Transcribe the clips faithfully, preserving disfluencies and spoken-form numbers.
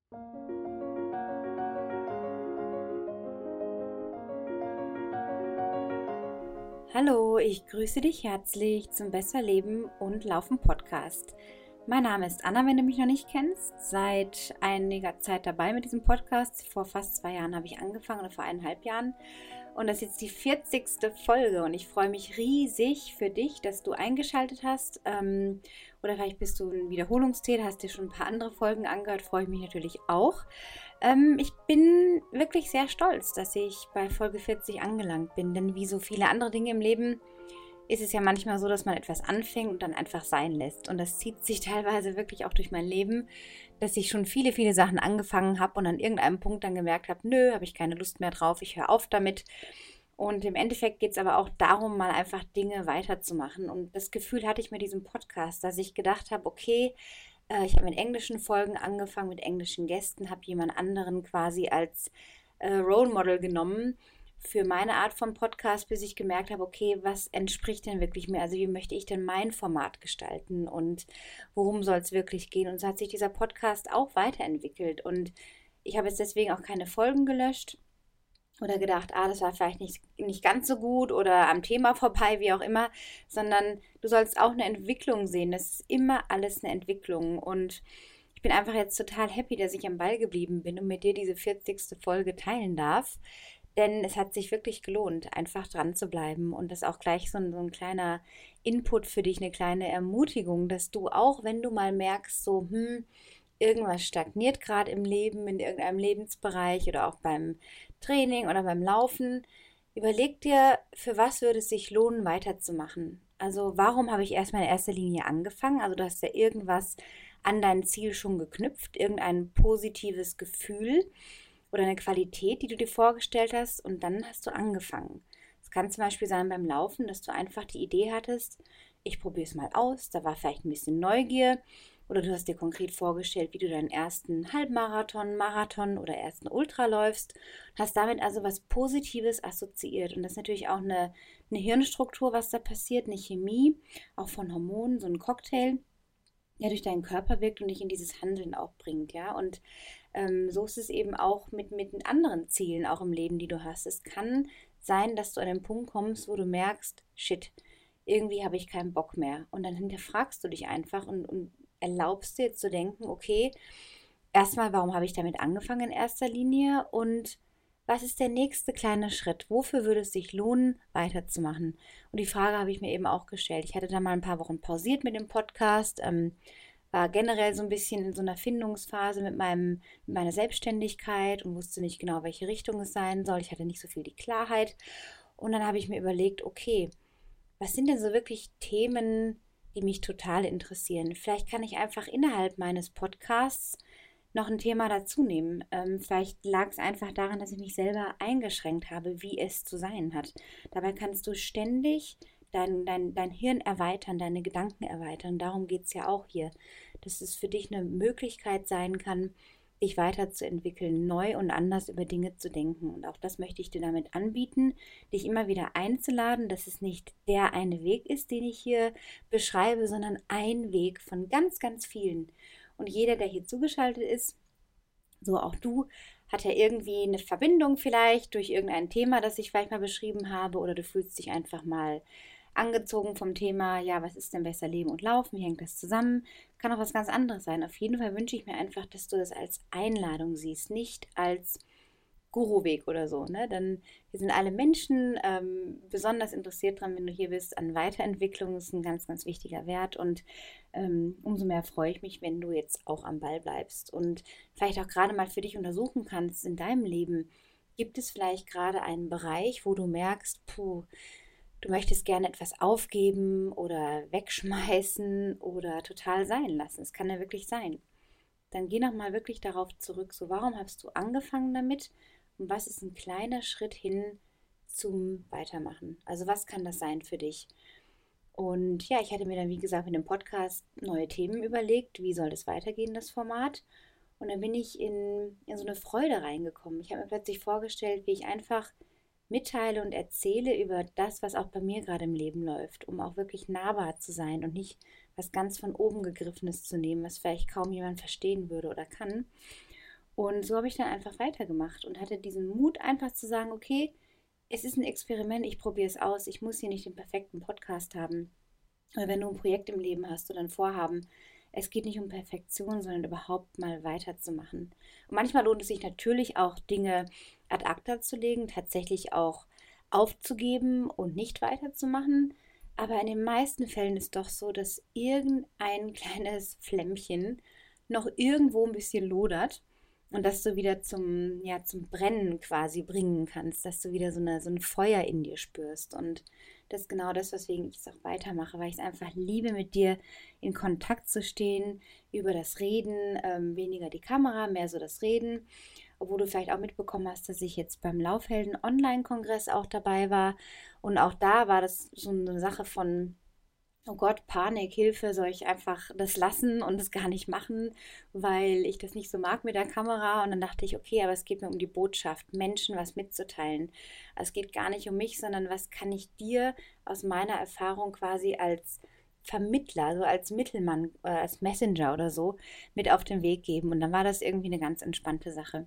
Hallo, ich grüße dich herzlich zum Besser Leben und Laufen Podcast. Mein Name ist Anna, wenn du mich noch nicht kennst. Seit einiger Zeit dabei mit diesem Podcast. Vor fast zwei Jahren habe ich angefangen oder vor eineinhalb Jahren. Und das ist jetzt die vierzigste Folge und ich freue mich riesig für dich, dass du eingeschaltet hast. Ähm, oder vielleicht bist du ein Wiederholungstäter, hast dir schon ein paar andere Folgen angehört, freue ich mich natürlich auch. Ähm, ich bin wirklich sehr stolz, dass ich bei Folge vierzig angelangt bin, denn wie so viele andere Dinge im Leben ist es ja manchmal so, dass man etwas anfängt und dann einfach sein lässt. Und das zieht sich teilweise wirklich auch durch mein Leben, dass ich schon viele, viele Sachen angefangen habe und an irgendeinem Punkt dann gemerkt habe, nö, habe ich keine Lust mehr drauf, ich höre auf damit. Und im Endeffekt geht es aber auch darum, mal einfach Dinge weiterzumachen. Und das Gefühl hatte ich mit diesem Podcast, dass ich gedacht habe, okay, äh, ich habe mit englischen Folgen angefangen, mit englischen Gästen, habe jemand anderen quasi als äh, Role Model genommen für meine Art von Podcast, bis ich gemerkt habe, okay, was entspricht denn wirklich mir? Also wie möchte ich denn mein Format gestalten und worum soll es wirklich gehen? Und so hat sich dieser Podcast auch weiterentwickelt. Und ich habe jetzt deswegen auch keine Folgen gelöscht oder gedacht, ah, das war vielleicht nicht, nicht ganz so gut oder am Thema vorbei, wie auch immer, sondern du sollst auch eine Entwicklung sehen. Das ist immer alles eine Entwicklung. Und ich bin einfach jetzt total happy, dass ich am Ball geblieben bin und mit dir diese vierzigste Folge teilen darf. Denn es hat sich wirklich gelohnt, einfach dran zu bleiben. Und das ist auch gleich so ein, so ein kleiner Input für dich, eine kleine Ermutigung, dass du auch, wenn du mal merkst, so, hm, irgendwas stagniert gerade im Leben, in irgendeinem Lebensbereich oder auch beim Training oder beim Laufen, überleg dir, für was würde es sich lohnen, weiterzumachen. Also warum habe ich erstmal in erster Linie angefangen? Also du hast ja irgendwas an dein Ziel schon geknüpft, irgendein positives Gefühl oder eine Qualität, die du dir vorgestellt hast und dann hast du angefangen. Es kann zum Beispiel sein beim Laufen, dass du einfach die Idee hattest, ich probiere es mal aus, da war vielleicht ein bisschen Neugier oder du hast dir konkret vorgestellt, wie du deinen ersten Halbmarathon, Marathon oder ersten Ultra läufst, hast damit also was Positives assoziiert und das ist natürlich auch eine, eine Hirnstruktur, was da passiert, eine Chemie, auch von Hormonen, so ein Cocktail, ja durch deinen Körper wirkt und dich in dieses Handeln auch bringt, ja. Und ähm, so ist es eben auch mit, mit anderen Zielen auch im Leben, die du hast. Es kann sein, dass du an den Punkt kommst, wo du merkst, shit, irgendwie habe ich keinen Bock mehr. Und dann hinterfragst du dich einfach und, und erlaubst dir jetzt zu denken, okay, erstmal, warum habe ich damit angefangen in erster Linie und was ist der nächste kleine Schritt? Wofür würde es sich lohnen, weiterzumachen? Und die Frage habe ich mir eben auch gestellt. Ich hatte da mal ein paar Wochen pausiert mit dem Podcast, ähm, war generell so ein bisschen in so einer Findungsphase mit meinem, mit meiner Selbstständigkeit und wusste nicht genau, welche Richtung es sein soll. Ich hatte nicht so viel die Klarheit. Und dann habe ich mir überlegt, okay, was sind denn so wirklich Themen, die mich total interessieren? Vielleicht kann ich einfach innerhalb meines Podcasts noch ein Thema dazu nehmen. Ähm, vielleicht lag es einfach daran, dass ich mich selber eingeschränkt habe, wie es zu sein hat. Dabei kannst du ständig dein, dein, dein Hirn erweitern, deine Gedanken erweitern. Darum geht es ja auch hier. Dass es für dich eine Möglichkeit sein kann, dich weiterzuentwickeln, neu und anders über Dinge zu denken. Und auch das möchte ich dir damit anbieten, dich immer wieder einzuladen, dass es nicht der eine Weg ist, den ich hier beschreibe, sondern ein Weg von ganz, ganz vielen. Und jeder, der hier zugeschaltet ist, so auch du, hat ja irgendwie eine Verbindung vielleicht durch irgendein Thema, das ich vielleicht mal beschrieben habe, oder du fühlst dich einfach mal angezogen vom Thema, ja, was ist denn besser, Leben und Laufen, wie hängt das zusammen? Kann auch was ganz anderes sein. Auf jeden Fall wünsche ich mir einfach, dass du das als Einladung siehst, nicht als Guruweg oder so, ne? Denn wir sind alle Menschen ähm, besonders interessiert dran, wenn du hier bist, an Weiterentwicklung. Das ist ein ganz, ganz wichtiger Wert und ähm, umso mehr freue ich mich, wenn du jetzt auch am Ball bleibst und vielleicht auch gerade mal für dich untersuchen kannst in deinem Leben. Gibt es vielleicht gerade einen Bereich, wo du merkst, puh, du möchtest gerne etwas aufgeben oder wegschmeißen oder total sein lassen? Es kann ja wirklich sein. Dann geh nochmal wirklich darauf zurück, so warum hast du angefangen damit und was ist ein kleiner Schritt hin zum Weitermachen? Also was kann das sein für dich? Und ja, ich hatte mir dann, wie gesagt, mit dem Podcast neue Themen überlegt, wie soll das weitergehen, das Format. Und dann bin ich in, in so eine Freude reingekommen. Ich habe mir plötzlich vorgestellt, wie ich einfach mitteile und erzähle über das, was auch bei mir gerade im Leben läuft, um auch wirklich nahbar zu sein und nicht was ganz von oben gegriffenes zu nehmen, was vielleicht kaum jemand verstehen würde oder kann. Und so habe ich dann einfach weitergemacht und hatte diesen Mut, einfach zu sagen, okay, es ist ein Experiment, ich probiere es aus, ich muss hier nicht den perfekten Podcast haben. Oder wenn du ein Projekt im Leben hast oder ein Vorhaben, es geht nicht um Perfektion, sondern überhaupt mal weiterzumachen. Und manchmal lohnt es sich natürlich auch, Dinge ad acta zu legen, tatsächlich auch aufzugeben und nicht weiterzumachen. Aber in den meisten Fällen ist doch so, dass irgendein kleines Flämmchen noch irgendwo ein bisschen lodert und dass du wieder zum, ja, zum Brennen quasi bringen kannst, dass du wieder so, eine, so ein Feuer in dir spürst. Und das ist genau das, weswegen ich es auch weitermache, weil ich es einfach liebe, mit dir in Kontakt zu stehen, über das Reden, ähm, weniger die Kamera, mehr so das Reden. Obwohl du vielleicht auch mitbekommen hast, dass ich jetzt beim Laufhelden Online-Kongress auch dabei war. Und auch da war das so eine Sache von, oh Gott, Panik, Hilfe, soll ich einfach das lassen und das gar nicht machen, weil ich das nicht so mag mit der Kamera. Und dann dachte ich, okay, aber es geht mir um die Botschaft, Menschen was mitzuteilen. Also es geht gar nicht um mich, sondern was kann ich dir aus meiner Erfahrung quasi als Vermittler, so als Mittelmann, äh, als Messenger oder so, mit auf den Weg geben. Und dann war das irgendwie eine ganz entspannte Sache.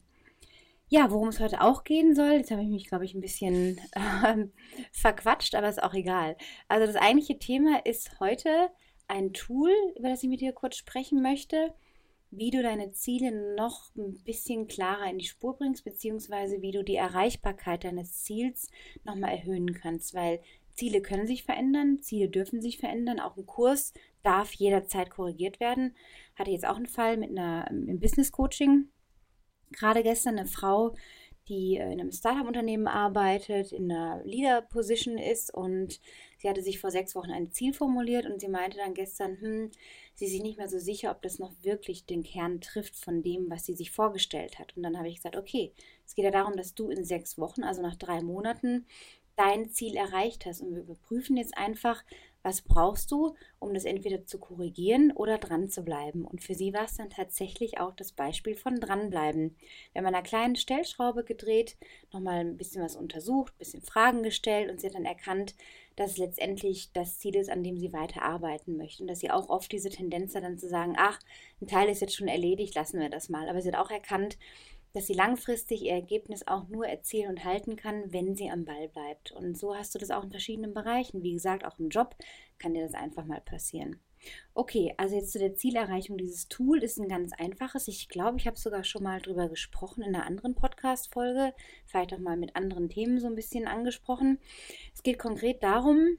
Ja, worum es heute auch gehen soll, jetzt habe ich mich, glaube ich, ein bisschen ähm, verquatscht, aber ist auch egal. Also das eigentliche Thema ist heute ein Tool, über das ich mit dir kurz sprechen möchte, wie du deine Ziele noch ein bisschen klarer in die Spur bringst, beziehungsweise wie du die Erreichbarkeit deines Ziels nochmal erhöhen kannst, weil Ziele können sich verändern, Ziele dürfen sich verändern, auch ein Kurs darf jederzeit korrigiert werden. Hatte jetzt auch einen Fall mit einer im Business Coaching. Gerade gestern eine Frau, die in einem Startup-Unternehmen arbeitet, in einer Leader-Position ist und sie hatte sich vor sechs Wochen ein Ziel formuliert und sie meinte dann gestern, hm, sie ist sich nicht mehr so sicher, ob das noch wirklich den Kern trifft von dem, was sie sich vorgestellt hat. Und dann habe ich gesagt, okay, es geht ja darum, dass du in sechs Wochen, also nach drei Monaten, dein Ziel erreicht hast. Und wir überprüfen jetzt einfach, was brauchst du, um das entweder zu korrigieren oder dran zu bleiben. Und für sie war es dann tatsächlich auch das Beispiel von dranbleiben. Wir haben an einer kleinen Stellschraube gedreht, nochmal ein bisschen was untersucht, ein bisschen Fragen gestellt und sie hat dann erkannt, dass es letztendlich das Ziel ist, an dem sie weiter arbeiten möchte. Und dass sie auch oft diese Tendenz hat, dann zu sagen, ach, ein Teil ist jetzt schon erledigt, lassen wir das mal. Aber sie hat auch erkannt, dass sie langfristig ihr Ergebnis auch nur erzielen und halten kann, wenn sie am Ball bleibt. Und so hast du das auch in verschiedenen Bereichen. Wie gesagt, auch im Job kann dir das einfach mal passieren. Okay, also jetzt zu der Zielerreichung. Dieses Tool ist ein ganz einfaches. Ich glaube, ich habe sogar schon mal drüber gesprochen in einer anderen Podcast-Folge, vielleicht auch mal mit anderen Themen so ein bisschen angesprochen. Es geht konkret darum,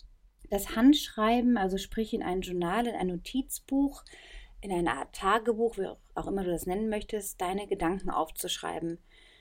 das Handschreiben, also sprich in ein Journal, in ein Notizbuch, in eine Art Tagebuch, wie auch immer du das nennen möchtest, deine Gedanken aufzuschreiben.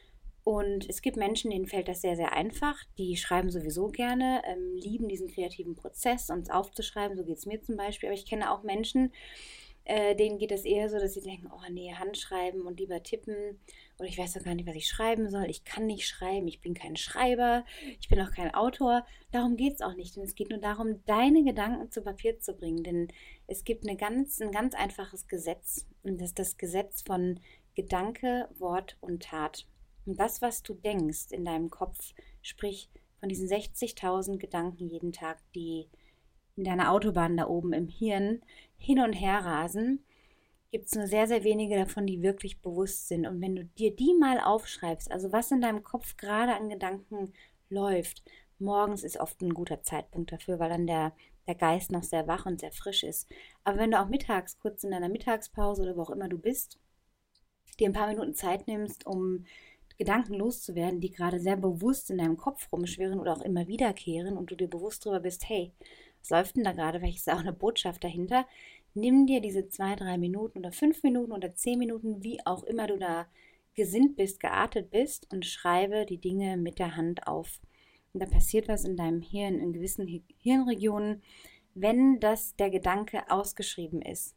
Und es gibt Menschen, denen fällt das sehr, sehr einfach. Die schreiben sowieso gerne, ähm, lieben diesen kreativen Prozess, uns aufzuschreiben. So geht es mir zum Beispiel. Aber ich kenne auch Menschen, äh, denen geht es eher so, dass sie denken, oh nee, Handschreiben und lieber tippen. Oder ich weiß doch gar nicht, was ich schreiben soll. Ich kann nicht schreiben, ich bin kein Schreiber, ich bin auch kein Autor. Darum geht es auch nicht. Denn es geht nur darum, deine Gedanken zu Papier zu bringen. Denn es gibt eine ganz, ein ganz einfaches Gesetz. Und das ist das Gesetz von Gedanke, Wort und Tat. Und das, was du denkst in deinem Kopf, sprich von diesen sechzigtausend Gedanken jeden Tag, die in deiner Autobahn da oben im Hirn hin und her rasen, gibt es nur sehr, sehr wenige davon, die wirklich bewusst sind. Und wenn du dir die mal aufschreibst, also was in deinem Kopf gerade an Gedanken läuft, morgens ist oft ein guter Zeitpunkt dafür, weil dann der, der Geist noch sehr wach und sehr frisch ist. Aber wenn du auch mittags, kurz in deiner Mittagspause oder wo auch immer du bist, dir ein paar Minuten Zeit nimmst, um Gedanken loszuwerden, die gerade sehr bewusst in deinem Kopf rumschwirren oder auch immer wiederkehren und du dir bewusst darüber bist, hey, was läuft denn da gerade, vielleicht ist da auch eine Botschaft dahinter, nimm dir diese zwei, drei Minuten oder fünf Minuten oder zehn Minuten, wie auch immer du da gesinnt bist, geartet bist und schreibe die Dinge mit der Hand auf. Und da passiert was in deinem Hirn, in gewissen Hirnregionen, wenn das der Gedanke ausgeschrieben ist,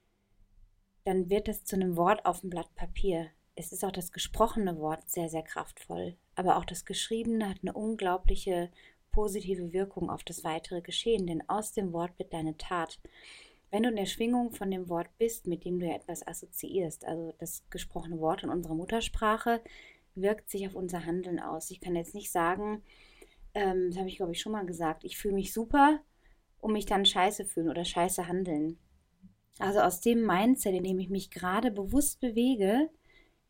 dann wird es zu einem Wort auf dem Blatt Papier. Es ist auch das gesprochene Wort sehr, sehr kraftvoll, aber auch das Geschriebene hat eine unglaubliche positive Wirkung auf das weitere Geschehen, denn aus dem Wort wird deine Tat. Wenn du in der Schwingung von dem Wort bist, mit dem du ja etwas assoziierst, also das gesprochene Wort in unserer Muttersprache, wirkt sich auf unser Handeln aus. Ich kann jetzt nicht sagen, ähm, das habe ich glaube ich schon mal gesagt, ich fühle mich super und mich dann scheiße fühlen oder scheiße handeln. Also aus dem Mindset, in dem ich mich gerade bewusst bewege,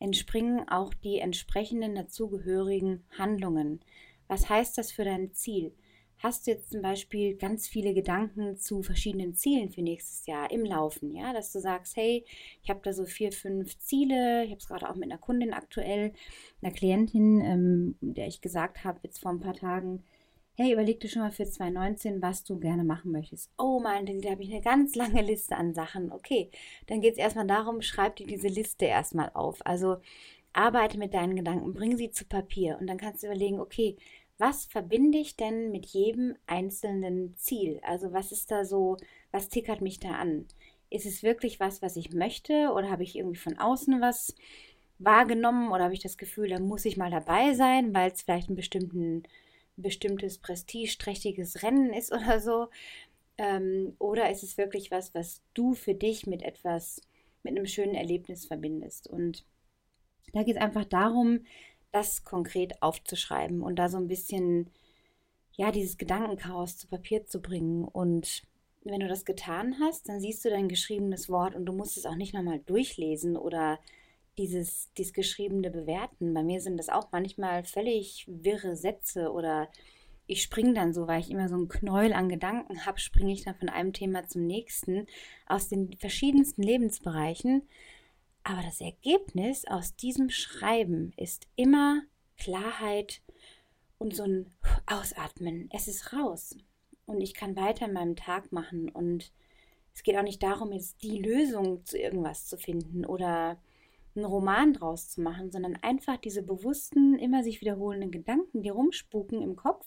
entspringen auch die entsprechenden dazugehörigen Handlungen. Was heißt das für dein Ziel? Hast du jetzt zum Beispiel ganz viele Gedanken zu verschiedenen Zielen für nächstes Jahr im Laufen, ja, dass du sagst, hey, ich habe da so vier, fünf Ziele, ich habe es gerade auch mit einer Kundin aktuell, einer Klientin, ähm, der ich gesagt habe jetzt vor ein paar Tagen, hey, überleg dir schon mal für zwanzig neunzehn, was du gerne machen möchtest. Oh, meinte sie, da habe ich eine ganz lange Liste an Sachen. Okay, dann geht es erstmal darum, schreib dir diese Liste erstmal auf. Also arbeite mit deinen Gedanken, bring sie zu Papier und dann kannst du überlegen, okay, was verbinde ich denn mit jedem einzelnen Ziel? Also was ist da so, was tickert mich da an? Ist es wirklich was, was ich möchte oder habe ich irgendwie von außen was wahrgenommen oder habe ich das Gefühl, da muss ich mal dabei sein, weil es vielleicht ein bestimmten, bestimmtes prestigeträchtiges Rennen ist oder so? Ähm, oder ist es wirklich was, was du für dich mit etwas, mit einem schönen Erlebnis verbindest? Und da geht es einfach darum, das konkret aufzuschreiben und da so ein bisschen, ja, dieses Gedankenchaos zu Papier zu bringen. Und wenn du das getan hast, dann siehst du dein geschriebenes Wort und du musst es auch nicht nochmal durchlesen oder dieses, dieses Geschriebene bewerten. Bei mir sind das auch manchmal völlig wirre Sätze oder ich springe dann so, weil ich immer so einen Knäuel an Gedanken habe, springe ich dann von einem Thema zum nächsten aus den verschiedensten Lebensbereichen. Aber das Ergebnis aus diesem Schreiben ist immer Klarheit und so ein Ausatmen. Es ist raus. Und ich kann weiter in meinem Tag machen. Und es geht auch nicht darum, jetzt die Lösung zu irgendwas zu finden oder einen Roman draus zu machen, sondern einfach diese bewussten, immer sich wiederholenden Gedanken, die rumspuken im Kopf,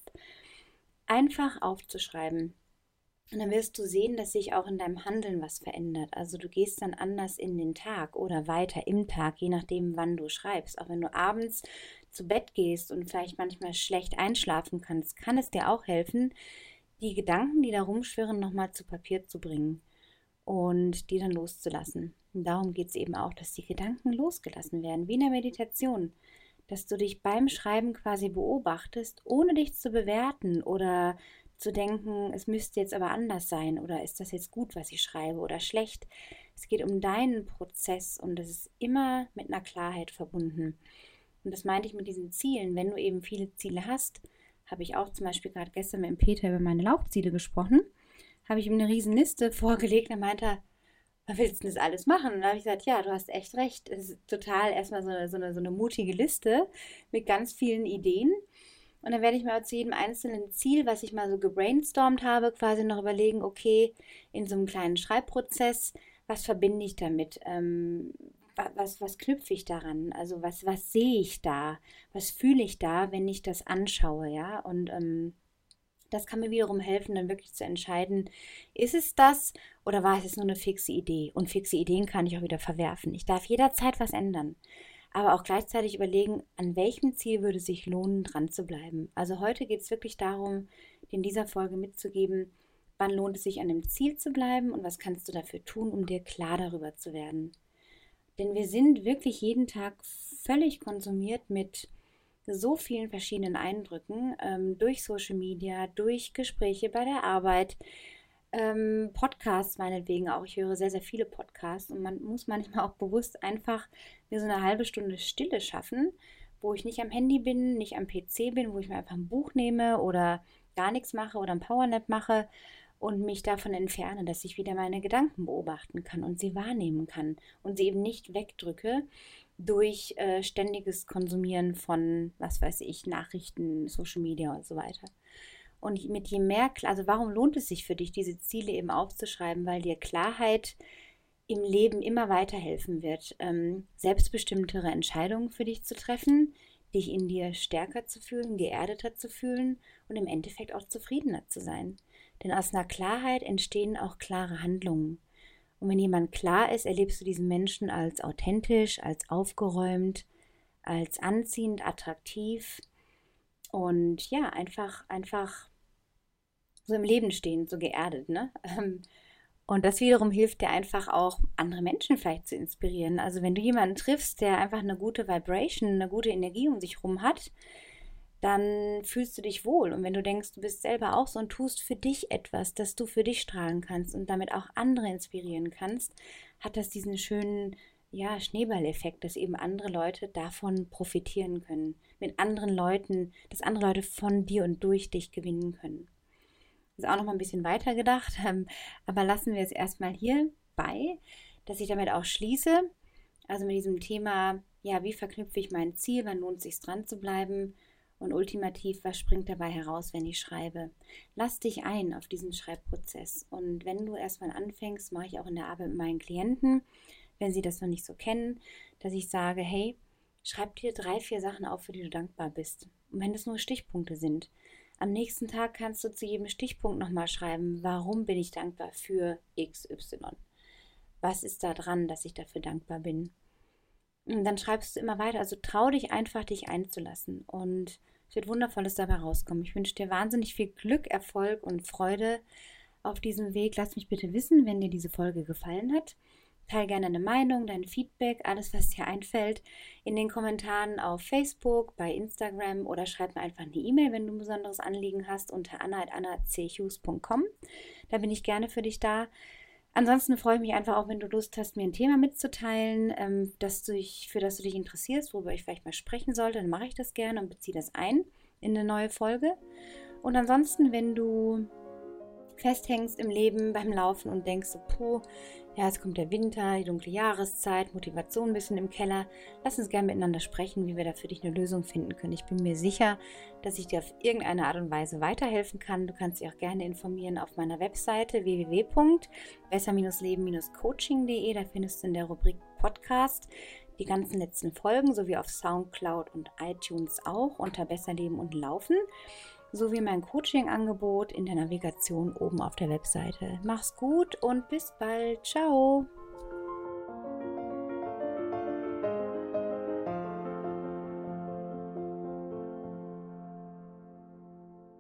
einfach aufzuschreiben. Und dann wirst du sehen, dass sich auch in deinem Handeln was verändert. Also du gehst dann anders in den Tag oder weiter im Tag, je nachdem, wann du schreibst. Auch wenn du abends zu Bett gehst und vielleicht manchmal schlecht einschlafen kannst, kann es dir auch helfen, die Gedanken, die da rumschwirren, nochmal zu Papier zu bringen und die dann loszulassen. Und darum geht es eben auch, dass die Gedanken losgelassen werden, wie in der Meditation. Dass du dich beim Schreiben quasi beobachtest, ohne dich zu bewerten oder zu denken, es müsste jetzt aber anders sein oder ist das jetzt gut, was ich schreibe oder schlecht. Es geht um deinen Prozess und das ist immer mit einer Klarheit verbunden. Und das meinte ich mit diesen Zielen. Wenn du eben viele Ziele hast, habe ich auch zum Beispiel gerade gestern mit dem Peter über meine Laufziele gesprochen, habe ich ihm eine riesen Liste vorgelegt und er meinte, was willst du denn das alles machen? Und da habe ich gesagt, ja, du hast echt recht. Es ist total erstmal so eine, so eine, so eine mutige Liste mit ganz vielen Ideen. Und dann werde ich mir zu jedem einzelnen Ziel, was ich mal so gebrainstormt habe, quasi noch überlegen, okay, in so einem kleinen Schreibprozess, was verbinde ich damit? Ähm, was, was knüpfe ich daran? Also was, was sehe ich da? Was fühle ich da, wenn ich das anschaue, ja? Und ähm, das kann mir wiederum helfen, dann wirklich zu entscheiden, ist es das oder war es jetzt nur eine fixe Idee? Und fixe Ideen kann ich auch wieder verwerfen. Ich darf jederzeit was ändern. Aber auch gleichzeitig überlegen, an welchem Ziel würde es sich lohnen, dran zu bleiben. Also heute geht es wirklich darum, dir in dieser Folge mitzugeben, wann lohnt es sich, an dem Ziel zu bleiben und was kannst du dafür tun, um dir klar darüber zu werden. Denn wir sind wirklich jeden Tag völlig konsumiert mit so vielen verschiedenen Eindrücken, ähm, durch Social Media, durch Gespräche bei der Arbeit, ähm, Podcasts meinetwegen auch. Ich höre sehr, sehr viele Podcasts und man muss manchmal auch bewusst einfach mir so eine halbe Stunde Stille schaffen, wo ich nicht am Handy bin, nicht am P C bin, wo ich mir einfach ein Buch nehme oder gar nichts mache oder ein Powernap mache und mich davon entferne, dass ich wieder meine Gedanken beobachten kann und sie wahrnehmen kann und sie eben nicht wegdrücke durch äh, ständiges Konsumieren von, was weiß ich, Nachrichten, Social Media und so weiter. Und mit je mehr, also warum lohnt es sich für dich, diese Ziele eben aufzuschreiben? Weil dir Klarheit im Leben immer weiterhelfen wird, ähm, selbstbestimmtere Entscheidungen für dich zu treffen, dich in dir stärker zu fühlen, geerdeter zu fühlen und im Endeffekt auch zufriedener zu sein. Denn aus einer Klarheit entstehen auch klare Handlungen. Und wenn jemand klar ist, erlebst du diesen Menschen als authentisch, als aufgeräumt, als anziehend, attraktiv und ja, einfach, einfach so im Leben stehen, so geerdet, ne? Und das wiederum hilft dir einfach auch, andere Menschen vielleicht zu inspirieren. Also wenn du jemanden triffst, der einfach eine gute Vibration, eine gute Energie um sich rum hat, dann fühlst du dich wohl. Und wenn du denkst, du bist selber auch so und tust für dich etwas, dass du für dich strahlen kannst und damit auch andere inspirieren kannst, hat das diesen schönen, ja, Schneeballeffekt, dass eben andere Leute davon profitieren können, mit anderen Leuten, dass andere Leute von dir und durch dich gewinnen können. Das ist auch noch mal ein bisschen weiter gedacht, ähm, aber lassen wir es erstmal hier bei, dass ich damit auch schließe. Also mit diesem Thema, ja, wie verknüpfe ich mein Ziel, wann lohnt es sich dran zu bleiben und ultimativ, was springt dabei heraus, wenn ich schreibe. Lass dich ein auf diesen Schreibprozess und wenn du erstmal anfängst, mache ich auch in der Arbeit mit meinen Klienten, wenn sie das noch nicht so kennen, dass ich sage, hey, schreib dir drei, vier Sachen auf, für die du dankbar bist. Und wenn das nur Stichpunkte sind, am nächsten Tag kannst du zu jedem Stichpunkt nochmal schreiben, warum bin ich dankbar für X Y. Was ist da dran, dass ich dafür dankbar bin? Und dann schreibst du immer weiter. Also trau dich einfach, dich einzulassen. Und es wird Wundervolles dabei rauskommen. Ich wünsche dir wahnsinnig viel Glück, Erfolg und Freude auf diesem Weg. Lass mich bitte wissen, wenn dir diese Folge gefallen hat. Teil gerne deine Meinung, dein Feedback, alles, was dir einfällt, in den Kommentaren auf Facebook, bei Instagram oder schreib mir einfach eine E-Mail, wenn du ein besonderes Anliegen hast, unter anna at anna c hughes punkt com. Da bin ich gerne für dich da. Ansonsten freue ich mich einfach auch, wenn du Lust hast, mir ein Thema mitzuteilen, ähm, dass du dich, für das du dich interessierst, worüber ich vielleicht mal sprechen sollte. Dann mache ich das gerne und beziehe das ein in eine neue Folge. Und ansonsten, wenn du festhängst im Leben beim Laufen und denkst so, puh, ja, es kommt der Winter, die dunkle Jahreszeit, Motivation ein bisschen im Keller. Lass uns gerne miteinander sprechen, wie wir da für dich eine Lösung finden können. Ich bin mir sicher, dass ich dir auf irgendeine Art und Weise weiterhelfen kann. Du kannst dich auch gerne informieren auf meiner Webseite w w w punkt besser leben coaching punkt d e. Da findest du in der Rubrik Podcast die ganzen letzten Folgen, sowie auf Soundcloud und iTunes auch unter Besser Leben und Laufen, sowie mein Coaching-Angebot in der Navigation oben auf der Webseite. Mach's gut und bis bald. Ciao!